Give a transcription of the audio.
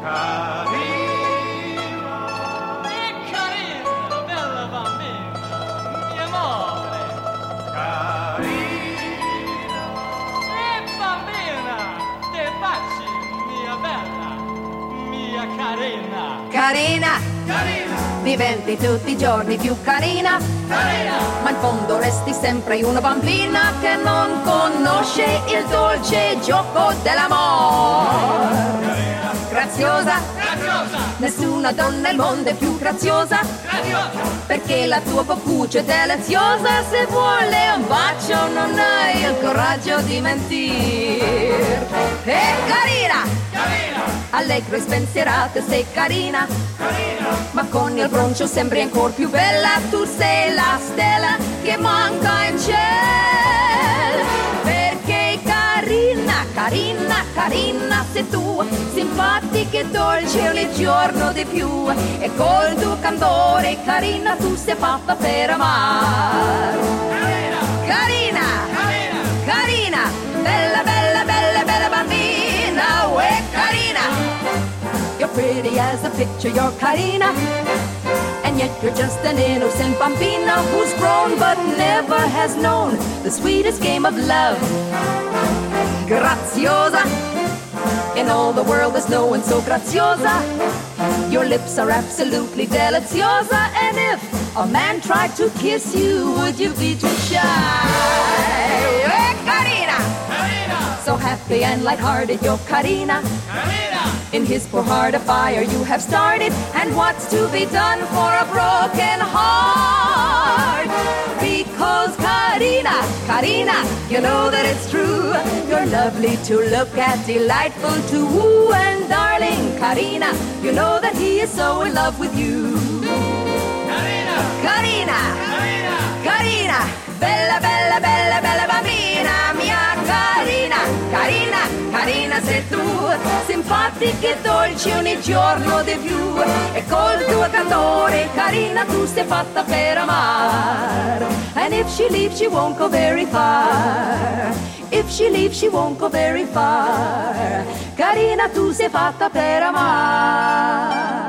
Carina, diventi tutti i giorni più carina, ma in fondo resti sempre una bambina che non conosce il dolce gioco dell'amore. Graziosa, nessuna donna al mondo è più graziosa, perché la tua boccuccia è deliziosa. Se vuole un bacio non hai il coraggio di mentire. E carina, allegro e spensierata, sei carina, ma con il broncio sembri ancora più bella. Tu sei la stella che manca in cielo, perché carina, carina, carina sei tu, simpatica e dolce ogni giorno di più, e col tuo candore carina tu sei fatta per amare. Carina, carina, carina, bella, bella, bella, bella bambina, uè carina. You're pretty as a picture, you're carina, and yet you're just an innocent bambina who's grown but never has known the sweetest game of love. Graziosa, in all the world there's no one so graziosa. Your lips are absolutely deliziosa, and if a man tried to kiss you, would you be too shy? Hey, carina, carina, so happy and lighthearted, you're carina. In his poor heart a fire you have started, and what's to be done for a broken heart? Because Carina, Carina, you know that it's true. You're lovely to look at, delightful to woo, and darling Carina, you know that he is so in love with you. Carina, Carina, Carina, Carina, bella, bella, bella, bella bambina mia Carina, Carina, carina sei tu, simpatica e dolce ogni giorno di più, e col tuo candore carina tu sei fatta per amare. And if she leaves she won't go very far, if she leaves she won't go very far, carina tu sei fatta per amare.